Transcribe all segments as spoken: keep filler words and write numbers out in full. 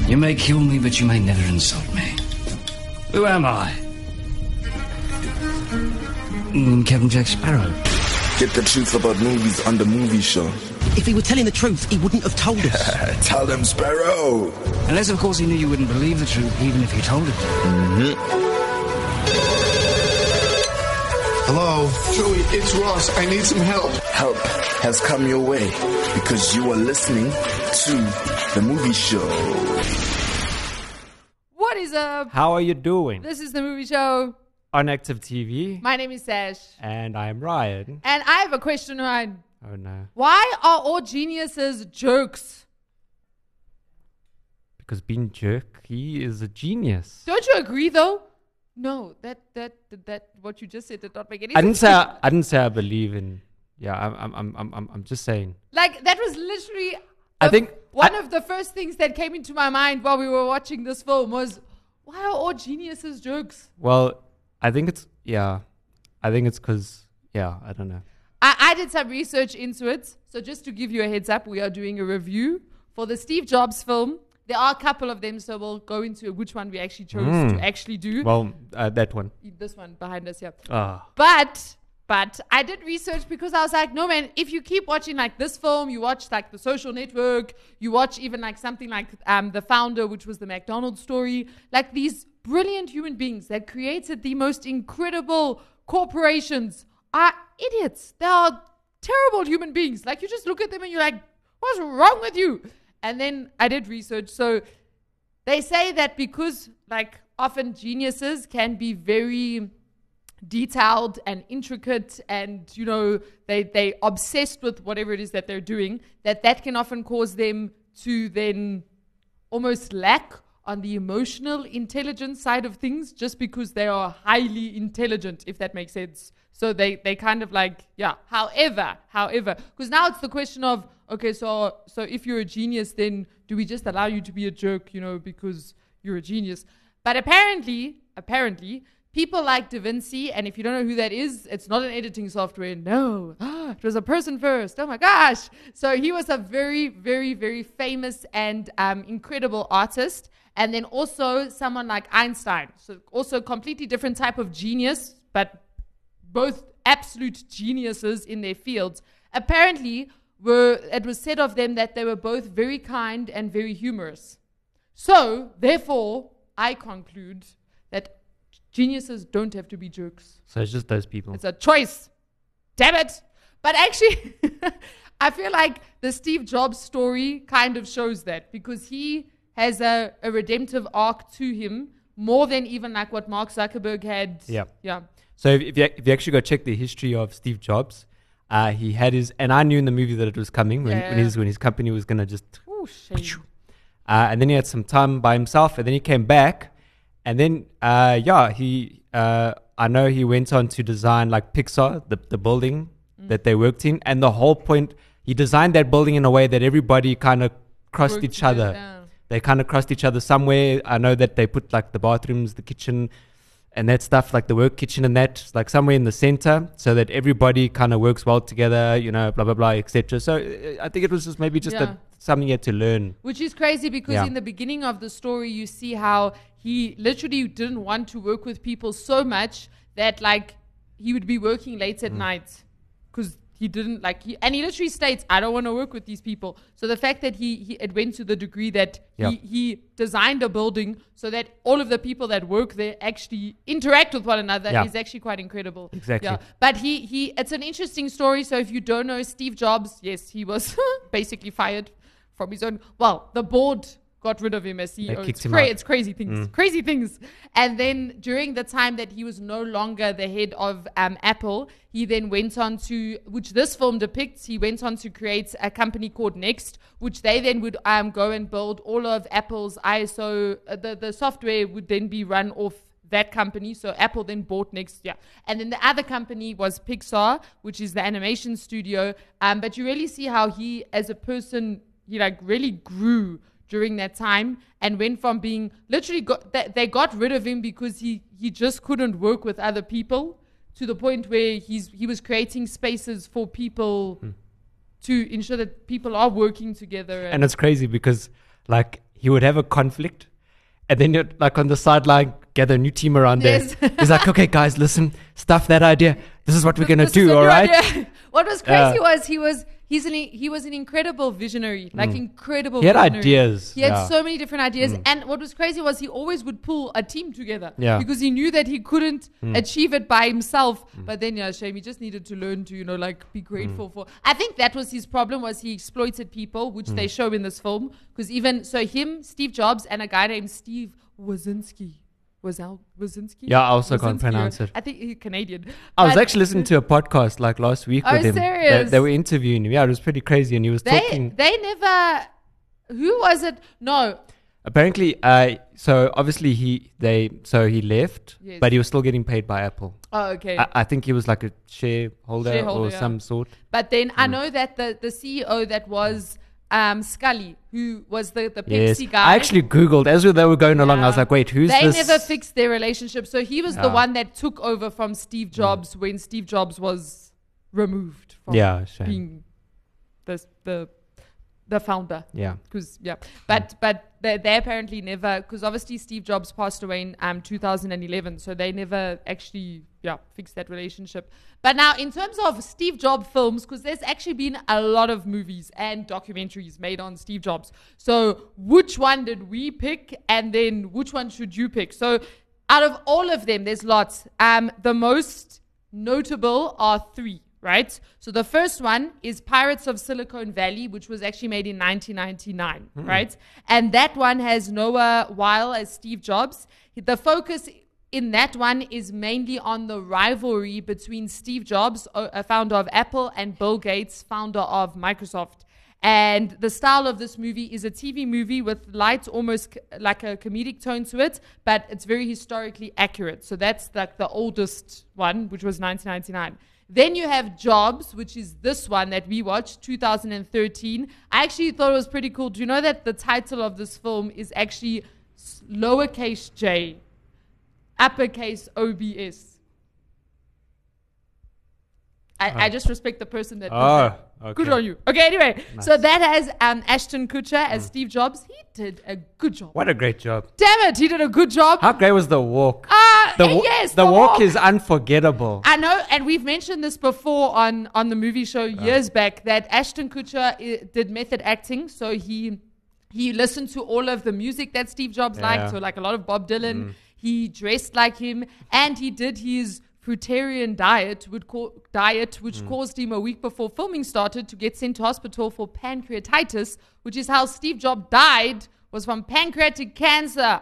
You may kill me, but you may never insult me. Who am I? Mm, Captain Jack Sparrow. Get the truth about movies on the movie show. If he were telling the truth, he wouldn't have told us. Tell them, Sparrow. Unless, of course, he knew you wouldn't believe the truth, even if you told it. Mm-hmm. Hello? Joey, it's Ross. I need some help. Help has come your way because you are listening to the movie show. What is up? How are you doing? This is the movie show. On Active T V. My name is Sash. And I'm Ryan. And I have a question, Ryan. Oh no. Why are all geniuses jerks? Because being jerk, he is a genius. Don't you agree though? No, that that that, that what you just said did not make any I sense. didn't say I, I didn't say I believe in. Yeah, I'm I'm I'm I'm I'm just saying. Like that was literally. I a, think one I, of the first things that came into my mind while we were watching this film was, why are all geniuses jerks? Well, I think it's yeah, I think it's because yeah, I don't know. I, I did some research into it. So just to give you a heads up, we are doing a review for the Steve Jobs film. There are a couple of them, so we'll go into which one we actually chose mm. to actually do. Well, uh, that one. This one behind us, yeah. Ah. But, but I did research because I was like, no man, if you keep watching like this film, you watch like The Social Network, you watch even like something like um, The Founder, which was the McDonald's story, like these brilliant human beings that created the most incredible corporations are idiots. They are terrible human beings. Like you just look at them and you're like, what's wrong with you? And then I did research. So they say that because like often geniuses can be very detailed and intricate and, you know, they, they obsessed with whatever it is that they're doing, that that can often cause them to then almost lack on the emotional intelligence side of things just because they are highly intelligent, if that makes sense. So they, they kind of like, yeah, however, however, because now it's the question of, okay, so so if you're a genius, then do we just allow you to be a jerk, you know, because you're a genius? But apparently, apparently, people like Da Vinci, and if you don't know who that is, it's not an editing software. No, it was a person first. Oh my gosh. So he was a very, very, very famous and um, incredible artist. And then also someone like Einstein. So also completely different type of genius, but both absolute geniuses in their fields. Apparently, were it was said of them that they were both very kind and very humorous. So, therefore, I conclude that geniuses don't have to be jerks. So it's just those people. It's a choice. Damn it. But actually, I feel like the Steve Jobs story kind of shows that because he has a, a redemptive arc to him more than even like what Mark Zuckerberg had. Yeah. Yeah. So if, if, you, if you actually go check the history of Steve Jobs, uh, he had his, and I knew in the movie that it was coming when, yeah. when, his, when his company was going to just, Ooh, shame. Uh, and then he had some time by himself, and then he came back, and then, uh, yeah, he, uh, I know he went on to design like Pixar, the, the building mm. that they worked in, and the whole point, he designed that building in a way that everybody kind of crossed Worked each other. Yeah. They kind of crossed each other somewhere. I know that they put like the bathrooms, the kitchen, and that stuff, like the work kitchen and that, like somewhere in the center, so that everybody kind of works well together, you know, blah, blah, blah, et cetera. So uh, I think it was just maybe just yeah. a, something you had to learn. Which is crazy because yeah. in the beginning of the story, you see how he literally didn't want to work with people so much that like he would be working late at mm. night because he didn't like, he, and he literally states, I don't want to work with these people. So the fact that he, he it went to the degree that yep. he, he designed a building so that all of the people that work there actually interact with one another yeah. is actually quite incredible. Exactly. Yeah. But he, he, it's an interesting story. So if you don't know Steve Jobs, yes, he was basically fired from his own, well, the board got rid of him as C E O. They kicked It's, him cra- out. it's crazy things, Mm. crazy things. And then during the time that he was no longer the head of um, Apple, he then went on to, which this film depicts, he went on to create a company called Next, which they then would um, go and build all of Apple's I S O, uh, the, the software would then be run off that company. So Apple then bought Next, yeah. And then the other company was Pixar, which is the animation studio. Um, but you really see how he, as a person, he like really grew during that time and went from being literally got th- they got rid of him because he he just couldn't work with other people to the point where he's he was creating spaces for people hmm. to ensure that people are working together. And, and it's crazy because like he would have a conflict, and then you'd, like on the sideline, gather a new team around Yes. there. He's like, okay, guys, listen, stuff that idea. This is what we're gonna This is do, a all new right? idea. What was crazy Yeah. was he was he's an he was an incredible visionary, like incredible. Mm. He had visionary. ideas, He had yeah. Mm. so many different ideas, and what was crazy was he always would pull a team together. Yeah. Mm. Because he knew that he couldn't achieve it by himself. But then, yeah, shame he just needed to learn to, you know, like be grateful Mm. for. I think that was his problem, was he exploited people, which they show in this film. Because even so, him, Steve Jobs, and a guy named Steve Wozinski. Was Al Wazinski? Yeah, I also can't Wazinski, pronounce it. I think he's Canadian. I was But actually listening to a podcast like last week Oh, with him. They, serious? they were interviewing him. Yeah, it was pretty crazy, and he was They talking. they never. Who was it? No. Apparently, uh, so obviously he they so he left, Yes. but he was still getting paid by Apple. Oh, okay. I, I think he was like a shareholder, Shareholder, or yeah. some sort. But then Mm. I know that the, the C E O that was um, Scully, who was the, the Yes, Pepsi guy. I actually googled as they were going along. I was Yeah. like, wait, who's they this? never fixed their relationship. So he was the Yeah. one that took over from Steve Jobs when Steve Jobs was removed from Yeah, shame. being the, the, the founder. Yeah. Because yeah, but but they, they apparently never, because obviously Steve Jobs passed away in um two thousand eleven, so they never actually yeah fixed that relationship. But now in terms of Steve Jobs films, because there's actually been a lot of movies and documentaries made on Steve Jobs. So which one did we pick, and then which one should you pick? So out of all of them, there's lots. Um, the most notable are three. Right? So the first one is Pirates of Silicon Valley, which was actually made in nineteen ninety-nine, right? And that one has Noah Weil as Steve Jobs. The focus in that one is mainly on the rivalry between Steve Jobs, a founder of Apple, and Bill Gates, founder of Microsoft. And the style of this movie is a T V movie with light, almost c- like a comedic tone to it, but it's very historically accurate. So that's like the oldest one, which was nineteen ninety-nine. Then you have Jobs, which is this one that we watched, two thousand thirteen. I actually thought it was pretty cool. Do you know that the title of this film is actually s- lowercase j, uppercase O B S? I, I just respect the person that did Oh, that. okay. Good on you. Okay, anyway. So that has um, Ashton Kutcher as Steve Jobs. He did a good job. What a great job! Damn it, he did a good job. How great was the walk? Ah, the eh, wa- yes, the, the walk, walk. is unforgettable. I know, and we've mentioned this before on, on the movie show years back, that Ashton Kutcher I- did method acting. So he he listened to all of the music that Steve Jobs Yeah. liked, so like a lot of Bob Dylan. He dressed like him, and he did his fruitarian diet, would co- diet which caused him a week before filming started to get sent to hospital for pancreatitis, which is how Steve Jobs died, was from pancreatic cancer.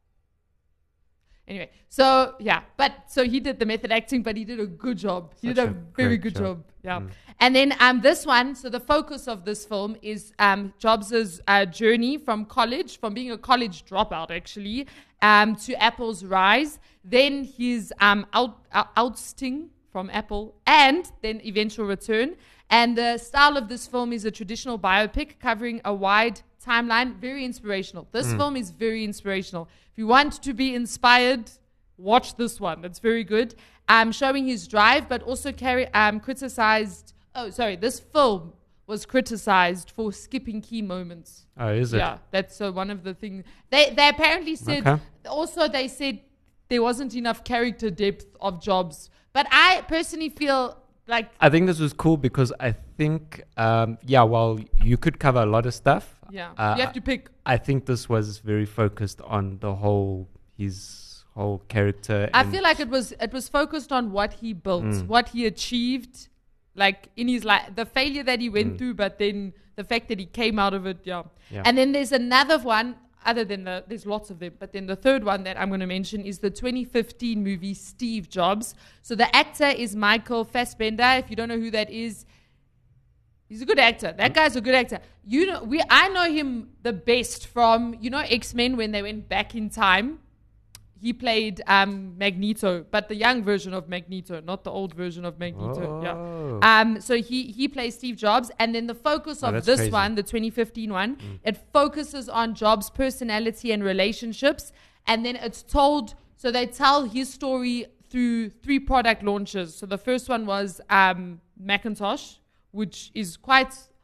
Anyway, so yeah, but so he did the method acting, but he did a good job. He Such did a, a very great good job. job. Yeah. And then um, this one, so the focus of this film is um, Jobs' uh, journey from college, from being a college dropout actually, um, to Apple's rise, then his um, out, out, ousting from Apple, and then eventual return. And the style of this film is a traditional biopic covering a wide timeline, very inspirational. This film is very inspirational. If you want to be inspired, watch this one. It's very good. Um, showing his drive, but also carry, um, criticized. Oh, sorry. This film was criticized for skipping key moments. Oh, is it? Yeah, that's uh, one of the things. They they apparently said. Okay. Also, they said there wasn't enough character depth of Jobs. But I personally feel like I think this was cool because I think, um, yeah, while you could cover a lot of stuff, yeah, uh, you have to pick. I think this was very focused on the whole, his whole character. I and- feel like it was it was focused on what he built, Mm. what he achieved, like in his life, the failure that he went through, but then the fact that he came out of it, yeah. Mm. Yeah. And then there's another one, other than the, there's lots of them, but then the third one that I'm going to mention is the twenty fifteen movie Steve Jobs. So the actor is Michael Fassbender. If you don't know who that is, he's a good actor. That guy's a good actor. You know, we I know him the best from, you know, X-Men when they went back in time. He played um, Magneto, but the young version of Magneto, not the old version of Magneto. Oh. Yeah. Um. So he he plays Steve Jobs, and then the focus Oh, of that's this crazy. one, the twenty fifteen one, it focuses on Jobs' personality and relationships, and then it's told. So they tell his story through three product launches. So the first one was um, Macintosh, which is quite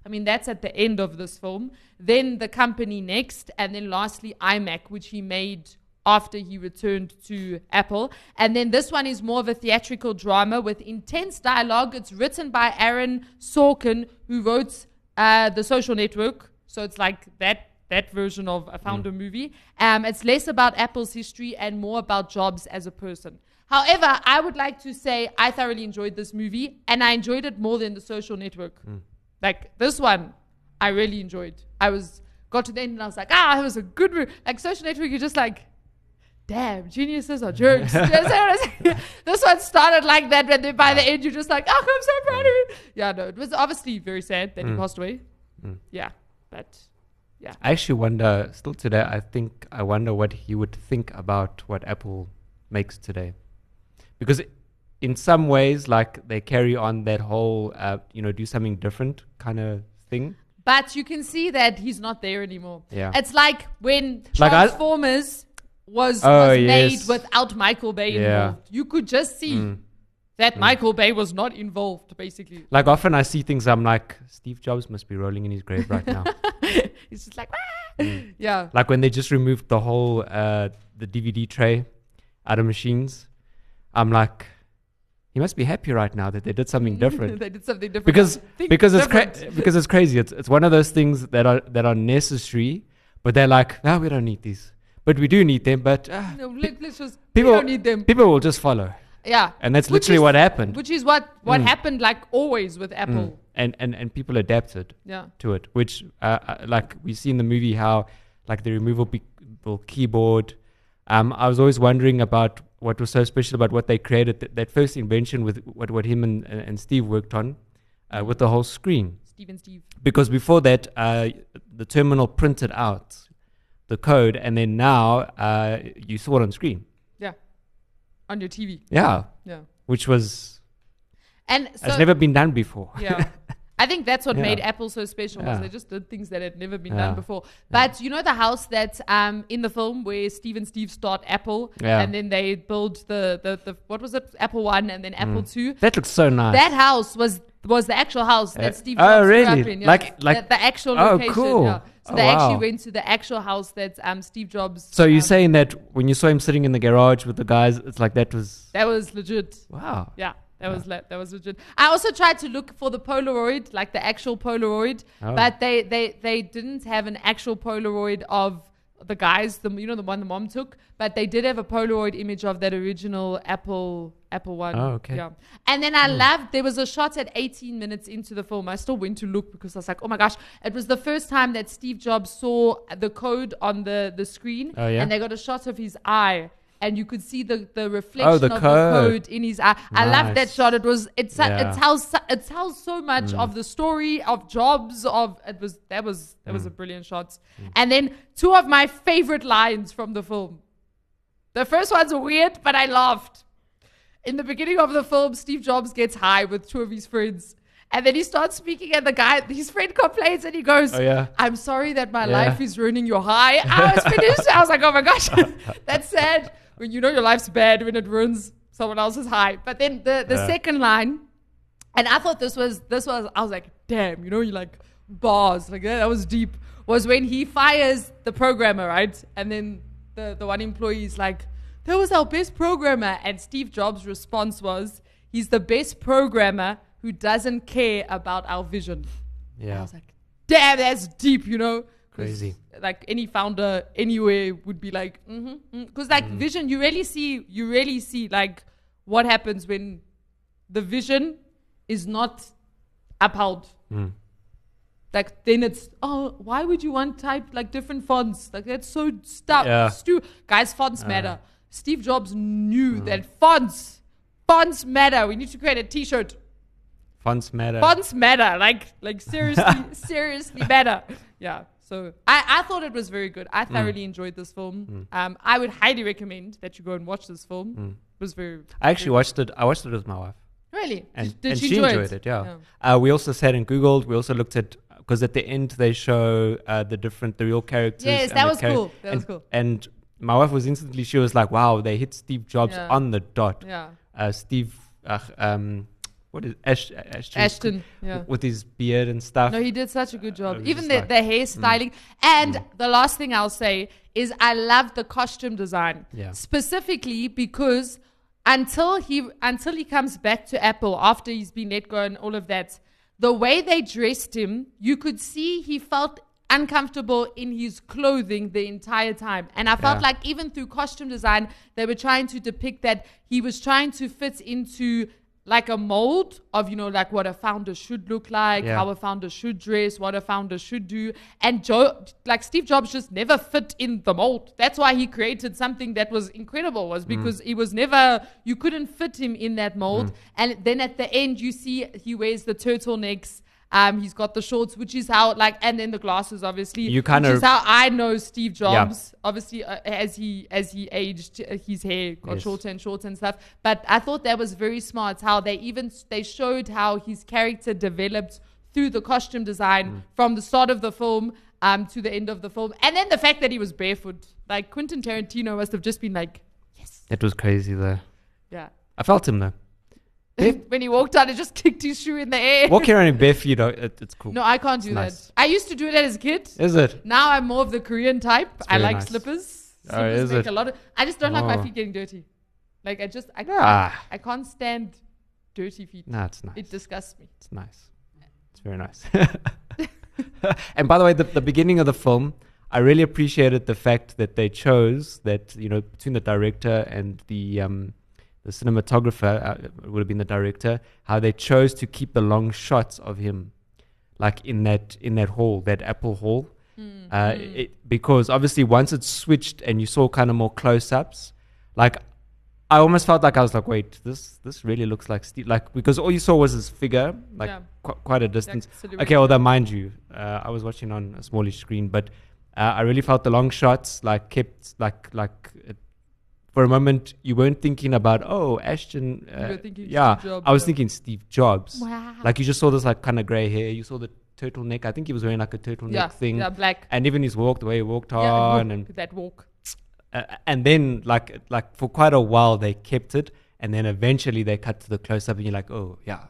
I mean, that's at the end of this film. Then the company next, and then lastly iMac, which he made after he returned to Apple. And then this one is more of a theatrical drama with intense dialogue. It's written by Aaron Sorkin, who wrote uh, The Social Network. So it's like that that version of a founder mm. movie. Um, it's less about Apple's history and more about Jobs as a person. However, I would like to say I thoroughly enjoyed this movie, and I enjoyed it more than The Social Network. Mm. Like this one, I really enjoyed. I was got to the end and I was like, ah, it was a good movie. Like Social Network, you're just like, damn, geniuses are jerks. You understand what I'm saying? This one started like that, and then by the end, you're just like, oh, I'm so proud of you. Yeah, no, it was obviously very sad that mm. he passed away. Mm. Yeah, but yeah. I actually wonder, still today, I think, I wonder what he would think about what Apple makes today. Because in some ways, like, they carry on that whole, uh, you know, do something different kind of thing. But you can see that he's not there anymore. Yeah. It's like when like Transformers I, was, oh, was yes. made without Michael Bay yeah. involved. You could just see mm. that mm. Michael Bay was not involved, basically. Like, often I see things, I'm like, Steve Jobs must be rolling in his grave right now. He's just like, ah! mm. yeah. Like when they just removed the whole, uh, the D V D tray out of machines, I'm like, he must be happy right now that they did something different. They did something different. Because Think because different. it's cra- because it's crazy. It's it's one of those things that are that are necessary, but they're like, no, we don't need these, but we do need them. But uh, no, let, let's just people we don't need them. People will just follow. Yeah, and that's which literally is, what happened. Which is what what mm. happened, like always with Apple. Mm. And and and people adapted. Yeah. To it, which uh, uh, like we see in the movie how like the removable keyboard. Um, I was always wondering about what was so special about what they created, th- that first invention with what, what him and, uh, and Steve worked on, uh, with the whole screen. Steve and Steve. Because before that, uh, the terminal printed out the code, and then now uh, you saw it on screen. Yeah. On your T V. Yeah. Yeah. Which was... And so has never been done before. Yeah. I think that's what yeah. made Apple so special, was yeah. they just did things that had never been yeah. done before. But yeah. you know the house that um in the film where Steve and Steve start Apple, yeah. and then they build the, the, the what was it, Apple One and then Apple mm. Two. That looks so nice. That house was was the actual house uh, that Steve oh, Jobs really? grew up in. Yeah. Like, like the, the actual oh, location. cool. Yeah. So oh, they wow. actually went to the actual house that um Steve Jobs. So you're um, saying that when you saw him sitting in the garage with the guys, it's like that was... That was legit. Wow. Yeah. That was le- that was legit. I also tried to look for the Polaroid, like the actual Polaroid, oh. but they, they, they didn't have an actual Polaroid of the guys, the you know the one the mom took, but they did have a Polaroid image of that original Apple Apple One. Oh, okay. Yeah. And then I mm. loved, there was a shot at eighteen minutes into the film. I still went to look because I was like, oh my gosh, it was the first time that Steve Jobs saw the code on the, the screen, oh, yeah? and they got a shot of his eye. And you could see the, the reflection oh, the of code. the code in his eye. Nice. I love that shot. It was it, yeah. it tells it tells so much mm. of the story of Jobs of it was that was that mm. was a brilliant shot. Mm. And then two of my favorite lines from the film. The first one's weird, but I laughed. In the beginning of the film, Steve Jobs gets high with two of his friends. And then he starts speaking, and the guy, his friend complains, and he goes, oh, yeah. I'm sorry that my yeah. life is ruining your high. I was finished. I was like, oh my gosh, that's sad. When you know your life's bad when it ruins someone else's high. But then the, the yeah. second line, and I thought this was, this was, I was like, damn, you know, you like bars, like that, that was deep, was when he fires the programmer, right? And then the, the one employee is like, that was our best programmer. And Steve Jobs' response was, he's the best programmer who doesn't care about our vision. Yeah. I was like, damn, that's deep, you know? Crazy. Like any founder anywhere would be like, mm-hmm. Because mm-hmm. like mm. vision, you really see, you really see like what happens when the vision is not upheld. Mm. Like then it's, oh, why would you want type like different fonts? Like that's so stuff. Yeah. Stu- Guys, fonts uh. matter. Steve Jobs knew mm. that fonts, fonts matter. We need to create a T-shirt. Fonts matter. Fonts matter. Like, like seriously, seriously matter. Yeah. So I, I thought it was very good. I thoroughly mm. enjoyed this film. Mm. Um, I would highly recommend that you go and watch this film. Mm. It was very. I actually very watched it. I watched it with my wife. Really? And, did, did and she, she enjoy enjoyed it? it. yeah. yeah. Uh, we also sat and Googled. We also looked at, because at the end they show uh, the different, the real characters. Yes, and that the was char- cool. That and, was cool. And my wife was instantly, she was like, wow, they hit Steve Jobs Yeah. on the dot. Yeah. Uh, Steve, uh, um, what is Ash, Ashton? Ashton, yeah. With his beard and stuff. No, he did such a good I job. was Even just the, like, the hairstyling. Mm. And mm. the last thing I'll say is I love the costume design. Yeah. Specifically because until he until he comes back to Apple after he's been let go and all of that, the way they dressed him, you could see he felt uncomfortable in his clothing the entire time. And I felt Yeah. like even through costume design, they were trying to depict that he was trying to fit into like a mold of, you know, like what a founder should look like, Yeah. how a founder should dress, what a founder should do. And Joe, like Steve Jobs just never fit in the mold. That's why he created something that was incredible, was because Mm. he was never, you couldn't fit him in that mold. Mm. And then at the end, you see he wears the turtlenecks. Um, he's got the shorts, which is how, like, and then the glasses, obviously. You kinda- which is how I know Steve Jobs. Obviously, uh, as he as he aged, uh, his hair got Yes. shorter and shorter and stuff. But I thought that was very smart. How they even they showed how his character developed through the costume design Mm. from the start of the film um to the end of the film, and then the fact that he was barefoot. Like Quentin Tarantino must have just been like, yes, That was crazy though. yeah. I felt him though. When he walked out, he just kicked his shoe in the air. Walking around in bare feet, oh, it, it's cool. No, I can't do It's that. nice. I used to do it as a kid. Is it? Now I'm more of the Korean type. I very like nice. slippers. Oh, Slippers is make it? a lot of. I just don't like my Oh. feet getting dirty. Like I just I can't, Ah. I can't stand dirty feet. No, it's nice. It disgusts me. It's nice. It's very nice. And by the way, the, the beginning of the film, I really appreciated the fact that they chose that, you know, between the director and the um, the cinematographer, uh, it would have been the director, how they chose to keep the long shots of him, like in that in that hall, that Apple hall, Mm. uh, it, because obviously once it switched and you saw kind of more close-ups, like I almost felt like I was like, wait, this this really looks like Steve, like because all you saw was his figure, like Yeah. qu- quite a distance. silhouette. Okay, although mind you, uh, I was watching on a smallish screen, but uh, I really felt the long shots like kept like like it, for a moment you weren't thinking about oh Ashton, uh, You were thinking yeah, Steve Jobs, I was yeah. thinking Steve Jobs. Wow. Like you just saw this like kind of gray hair, you saw the turtleneck. I think he was wearing like a turtleneck Yeah, thing, yeah, black. and even his walk, the way he walked Yeah, on, walk, and that walk. uh, and then like like for quite a while they kept it, and then eventually they cut to the close up, and you're like, oh yeah,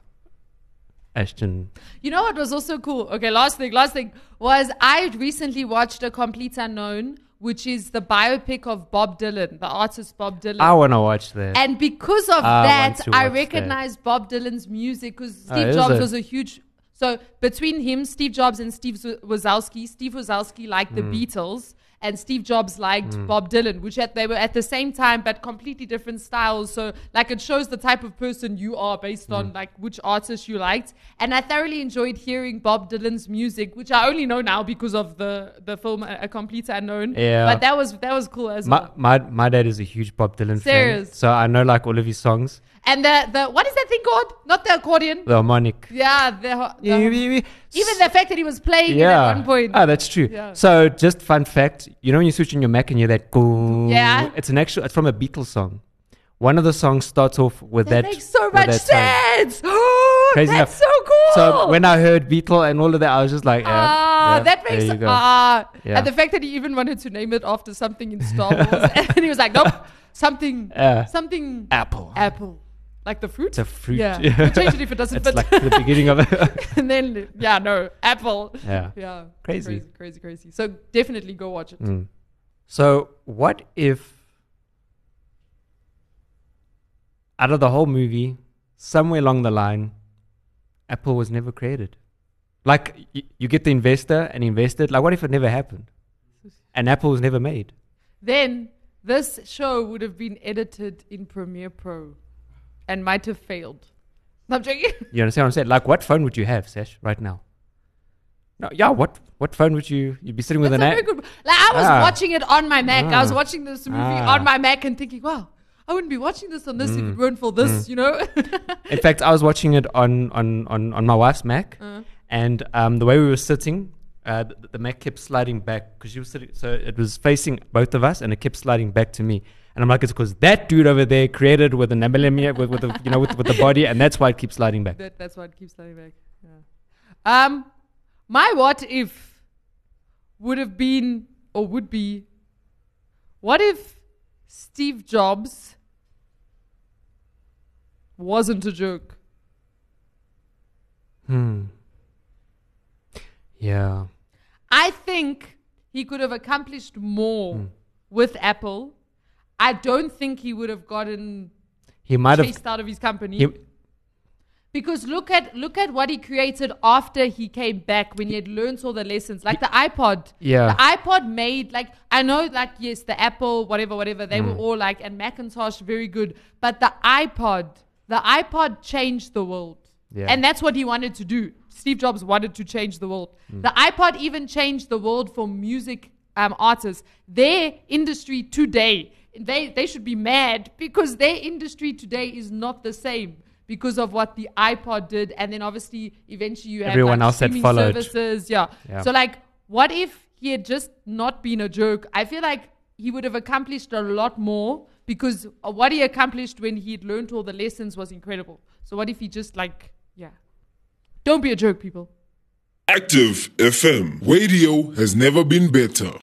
Ashton. You know what was also cool? Okay, last thing, last thing was I recently watched A Complete Unknown, which is the biopic of Bob Dylan, the artist Bob Dylan. I want to watch that. And because of I that, want to I watch recognized Bob Dylan's music because Oh, Steve is Jobs it? was a huge. So between him, Steve Jobs, and Steve Z- Wazowski, Steve Wazowski liked the Mm. Beatles, and Steve Jobs liked Bob Dylan, which at, they were at the same time but completely different styles. So like it shows the type of person you are based Mm. on like which artist you liked. And I thoroughly enjoyed hearing Bob Dylan's music, which I only know now because of the the film A, a Complete Unknown. Yeah. But that was that was cool as my, well. my my dad is a huge Bob Dylan Serious? fan, so I know like all of his songs. And the the what is that thing called? Not the accordion. The harmonic. Yeah, the, the even the fact that he was playing it at one point. Ah, that's true. Yeah. So, just fun fact, you know when you switch on your Mac and you hear that go, Yeah. it's an actual, it's from a Beatles song. One of the songs starts off with that that. makes so with much that tone. sense. Oh, Crazy that's enough. so cool. So when I heard Beatle and all of that, I was just like, yeah, Ah, yeah, that there makes you go. ah, Yeah. and the fact that he even wanted to name it after something in Star Wars, and he was like, nope, something, Yeah. something Apple. apple, like the fruit. It's a fruit. Yeah, we'll change it if it doesn't It's fit. like the beginning of it. And then yeah, no, apple. Yeah. Yeah, Crazy. crazy, crazy, crazy. So definitely go watch it. Mm. So what if out of the whole movie, somewhere along the line, Apple was never created? Like y- you get the investor and invested. Like what if it never happened, and Apple was never made? Then this show would have been edited in Premiere Pro, and might have failed. No, I'm joking. You understand what I'm saying? Like what phone would you have, Sash, right now? No, yeah. What what phone would you you'd be sitting with That's an a very app? good. Like I was Ah. watching it on my Mac. I was Ah. watching this movie Ah. on my Mac and thinking, wow, I wouldn't be watching this on this if Mm. it weren't for this, Mm. you know? In fact, I was watching it on on on, on my wife's Mac, Uh. and um, the way we were sitting, uh, the, the Mac kept sliding back because she was sitting. So it was facing both of us, and it kept sliding back to me. And I'm like, it's because that dude over there created with an millimeter, with, with the, you know, with, with the body, and that's why it keeps sliding back. that, that's why it keeps sliding back. Yeah. Um, my what if would have been or would be, what if Steve Jobs wasn't a joke? Hmm. Yeah. I think he could have accomplished more Hmm. with Apple. I don't think he would have gotten He might have. chased out of his company. He, Because look at look at what he created after he came back, when he had learned all the lessons. Like the iPod. Yeah. The iPod made, like, I know, like, yes, the Apple, whatever, whatever, they Mm. were all like, and Macintosh, very good. But the iPod, the iPod changed the world. Yeah. And that's what he wanted to do. Steve Jobs wanted to change the world. Mm. The iPod even changed the world for music um, artists. Their industry today, they, they should be mad, because their industry today is not the same because of what the iPod did. And then obviously eventually you have Everyone like else that streaming followed. services. Yeah. Yeah. So like, what if he had just not been a jerk? I feel like he would have accomplished a lot more, because what he accomplished when he had learned all the lessons was incredible. So what if he just like, yeah. Don't be a jerk, people. Active F M. Radio has never been better.